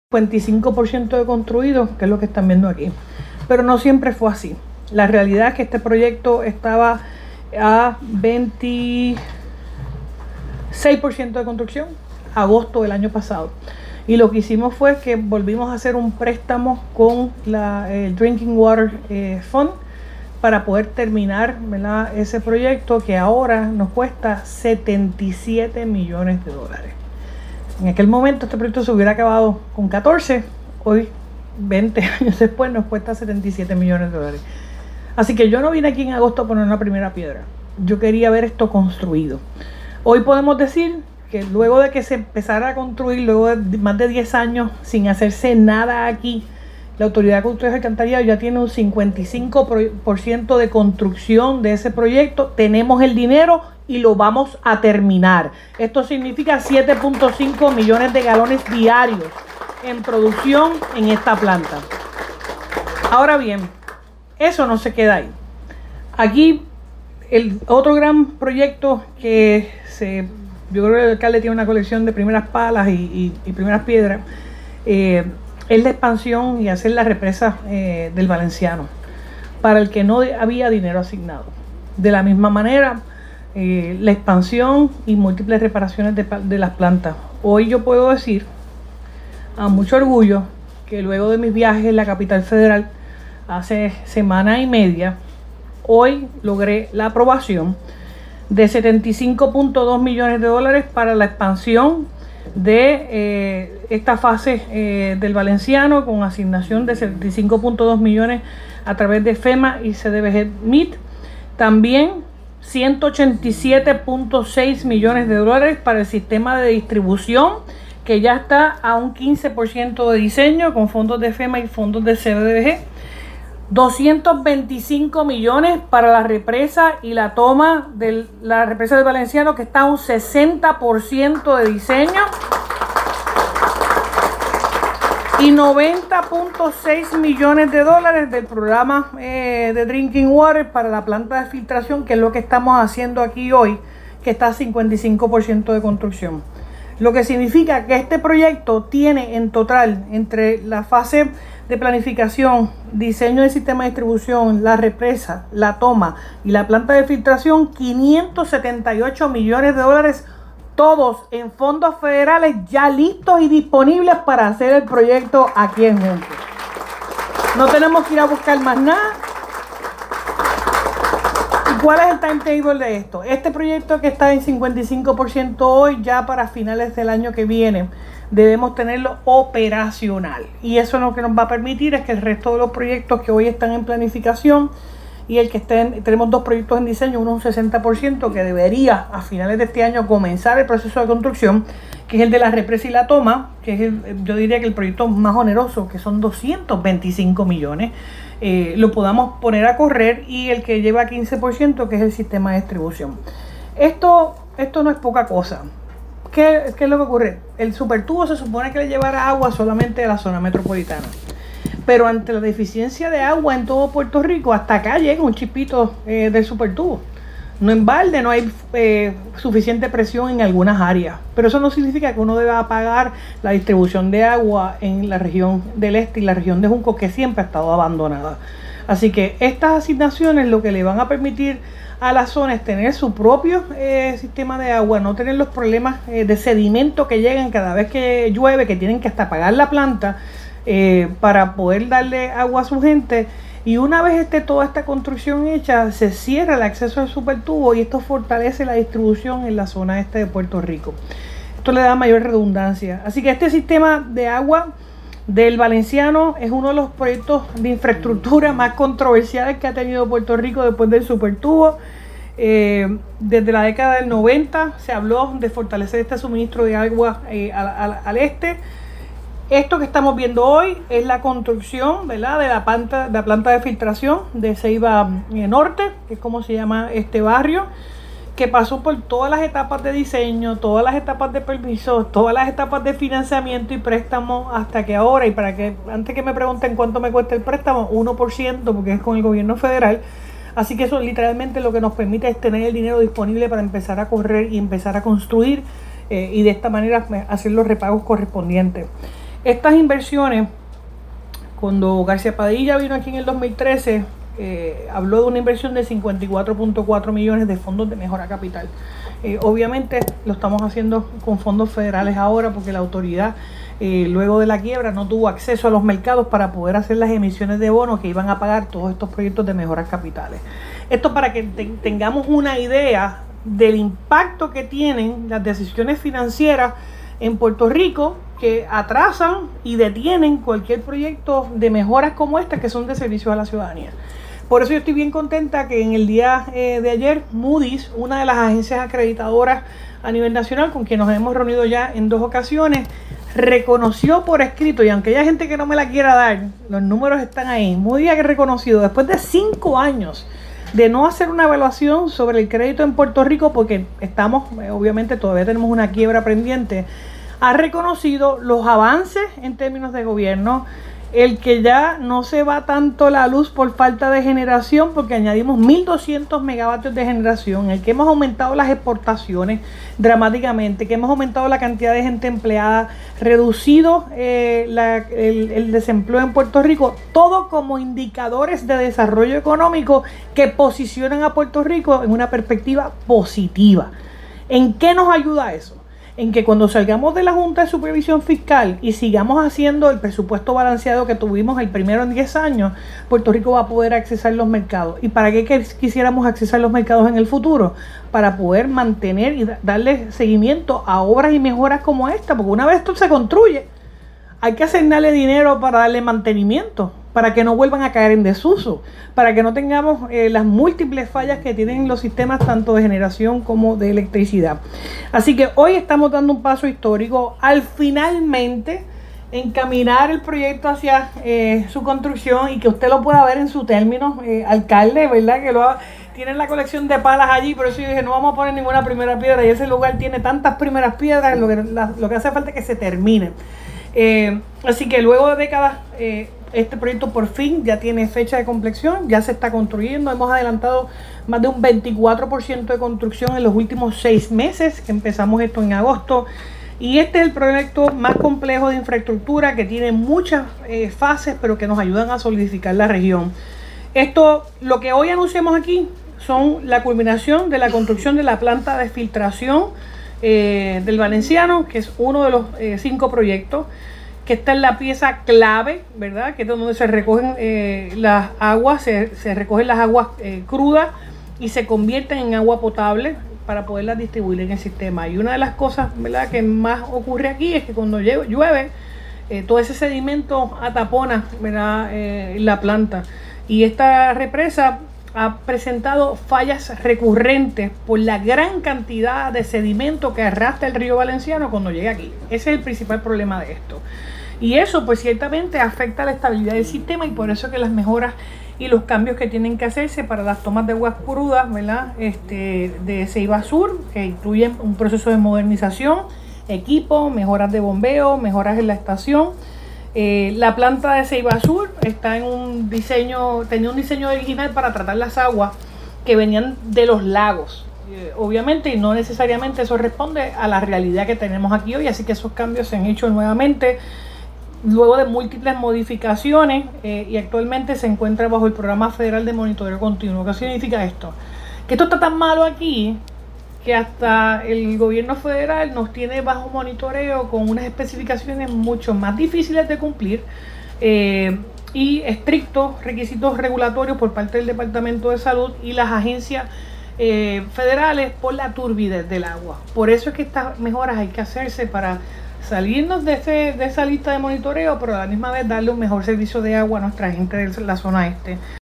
55% de construido, que es lo que están viendo aquí. Pero no siempre fue así. La realidad es que este proyecto estaba a 26% de construcción, agosto del año pasado. Y lo que hicimos fue que volvimos a hacer un préstamo con el Drinking Water Fund para poder terminar, ¿verdad?, ese proyecto que ahora nos cuesta $77 millones. En aquel momento este proyecto se hubiera acabado con 14, hoy 20 años después nos cuesta $77 millones. Así que yo no vine aquí en agosto a poner una primera piedra, yo quería ver esto construido. Hoy podemos decir que luego de que se empezara a construir, luego de más de 10 años sin hacerse nada aquí, la Autoridad de Construcción y Alcantarillado ya tiene un 55% de construcción de ese proyecto. Tenemos el dinero y lo vamos a terminar. Esto significa 7.5 millones de galones diarios en producción en esta planta. Ahora bien, eso no se queda ahí. Aquí el otro gran proyecto yo creo que el alcalde tiene una colección de primeras palas y primeras piedras, es la expansión y hacer la represa del Valenciano, para el que no había dinero asignado. De la misma manera, la expansión y múltiples reparaciones de las plantas. Hoy yo puedo decir, a mucho orgullo, que luego de mis viajes en la capital federal, hace semana y media, hoy logré la aprobación de $75.2 millones para la expansión de esta fase del Valenciano, con asignación de 75.2 millones a través de FEMA y CDBG-MIT. También $187.6 millones para el sistema de distribución, que ya está a un 15% de diseño con fondos de FEMA y fondos de CDBG. 225 millones para la represa y la toma de la represa del Valenciano, que está a un 60% de diseño, y $90.6 millones del programa de Drinking Water para la planta de filtración, que es lo que estamos haciendo aquí hoy, que está a 55% de construcción. Lo que significa que este proyecto tiene en total, entre la fase de planificación, diseño del sistema de distribución, la represa, la toma y la planta de filtración, $578 millones, todos en fondos federales ya listos y disponibles para hacer el proyecto aquí en Junco. No tenemos que ir a buscar más nada. ¿Y cuál es el timetable de esto? Este proyecto que está en 55% hoy, ya para finales del año que viene debemos tenerlo operacional, y eso lo que nos va a permitir es que el resto de los proyectos que hoy están en planificación y el que tenemos dos proyectos en diseño, uno un 60% que debería a finales de este año comenzar el proceso de construcción, que es el de la represa y la toma, que es yo diría que el proyecto más oneroso, que son 225 millones, lo podamos poner a correr, y el que lleva 15%, que es el sistema de distribución. Esto no es poca cosa. ¿Qué es lo que ocurre? El supertubo se supone que le llevará agua solamente a la zona metropolitana, pero ante la deficiencia de agua en todo Puerto Rico, hasta acá llega un chispito del supertubo. No en balde, no hay suficiente presión en algunas áreas, pero eso no significa que uno deba pagar la distribución de agua en la región del este y la región de Junco, que siempre ha estado abandonada. Así que estas asignaciones lo que le van a permitir a la zona es tener su propio sistema de agua, no tener los problemas de sedimento que llegan cada vez que llueve, que tienen que hasta apagar la planta para poder darle agua a su gente. Y una vez esté toda esta construcción hecha, se cierra el acceso al supertubo, y esto fortalece la distribución en la zona este de Puerto Rico. Esto le da mayor redundancia. Así que este sistema de agua del Valenciano es uno de los proyectos de infraestructura más controversiales que ha tenido Puerto Rico después del supertubo. Desde la década del 90 se habló de fortalecer este suministro de agua al este. Esto que estamos viendo hoy es la construcción, ¿verdad?, de la planta de filtración de Ceiba Norte, que es como se llama este barrio, que pasó por todas las etapas de diseño, todas las etapas de permisos, todas las etapas de financiamiento y préstamo, hasta que ahora, y antes que me pregunten cuánto me cuesta el préstamo, 1%, porque es con el gobierno federal. Así que eso literalmente lo que nos permite es tener el dinero disponible para empezar a correr y empezar a construir, y de esta manera hacer los repagos correspondientes. Estas inversiones, cuando García Padilla vino aquí en el 2013, habló de una inversión de 54.4 millones de fondos de mejora capital. Obviamente lo estamos haciendo con fondos federales ahora porque la autoridad luego de la quiebra no tuvo acceso a los mercados para poder hacer las emisiones de bonos que iban a pagar todos estos proyectos de mejoras capitales. Esto para que tengamos una idea del impacto que tienen las decisiones financieras en Puerto Rico, que atrasan y detienen cualquier proyecto de mejoras como esta que son de servicio a la ciudadanía. Por eso yo estoy bien contenta que en el día de ayer Moody's, una de las agencias acreditadoras a nivel nacional con quien nos hemos reunido ya en 2 ocasiones, reconoció por escrito, y aunque haya gente que no me la quiera dar, los números están ahí. Moody's ha reconocido después de 5 años de no hacer una evaluación sobre el crédito en Puerto Rico, porque estamos, obviamente todavía tenemos una quiebra pendiente, ha reconocido los avances en términos de gobierno, el que ya no se va tanto la luz por falta de generación, porque añadimos 1.200 megavatios de generación, el que hemos aumentado las exportaciones dramáticamente, que hemos aumentado la cantidad de gente empleada, reducido el desempleo en Puerto Rico, todo como indicadores de desarrollo económico que posicionan a Puerto Rico en una perspectiva positiva. ¿En qué nos ayuda eso? En que cuando salgamos de la Junta de Supervisión Fiscal y sigamos haciendo el presupuesto balanceado que tuvimos el primero en 10 años, Puerto Rico va a poder accesar los mercados. ¿Y para qué quisiéramos accesar los mercados en el futuro? Para poder mantener y darle seguimiento a obras y mejoras como esta, porque una vez esto se construye, hay que asignarle dinero para darle mantenimiento, para que no vuelvan a caer en desuso, para que no tengamos las múltiples fallas que tienen los sistemas tanto de generación como de electricidad. Así que hoy estamos dando un paso histórico al finalmente encaminar el proyecto hacia su construcción y que usted lo pueda ver en su término, alcalde, ¿verdad? Que tienen la colección de palas allí, por eso yo dije, no vamos a poner ninguna primera piedra, y ese lugar tiene tantas primeras piedras, lo que hace falta es que se termine. Así que luego de décadas, este proyecto por fin ya tiene fecha de compleción, ya se está construyendo. Hemos adelantado más de un 24% de construcción en los últimos 6 meses, que empezamos esto en agosto. Y este es el proyecto más complejo de infraestructura, que tiene muchas fases, pero que nos ayudan a solidificar la región. Lo que hoy anunciamos aquí, son la culminación de la construcción de la planta de filtración del Valenciano, que es uno de los 5 proyectos, que esta es la pieza clave, ¿verdad? Que es donde se recogen las aguas, se recogen las aguas crudas y se convierten en agua potable para poderlas distribuir en el sistema. Y una de las cosas, ¿verdad?, que más ocurre aquí es que cuando llueve, todo ese sedimento atapona, ¿verdad?, la planta. Y esta represa ha presentado fallas recurrentes por la gran cantidad de sedimento que arrastra el río Valenciano cuando llega aquí. Ese es el principal problema de esto. Y eso pues ciertamente afecta la estabilidad del sistema, y por eso que las mejoras y los cambios que tienen que hacerse para las tomas de aguas crudas, ¿verdad?, de Ceiba Sur, que incluyen un proceso de modernización, equipo, mejoras de bombeo, mejoras en la estación. La planta de Ceiba Sur está tenía un diseño original para tratar las aguas que venían de los lagos. Obviamente, y no necesariamente eso responde a la realidad que tenemos aquí hoy, así que esos cambios se han hecho nuevamente luego de múltiples modificaciones, y actualmente se encuentra bajo el Programa Federal de Monitoreo Continuo. ¿Qué significa esto? Que esto está tan malo aquí que hasta el gobierno federal nos tiene bajo monitoreo con unas especificaciones mucho más difíciles de cumplir y estrictos requisitos regulatorios por parte del Departamento de Salud y las agencias federales por la turbidez del agua. Por eso es que estas mejoras hay que hacerse para salirnos de esa lista de monitoreo, pero a la misma vez darle un mejor servicio de agua a nuestra gente de la zona este.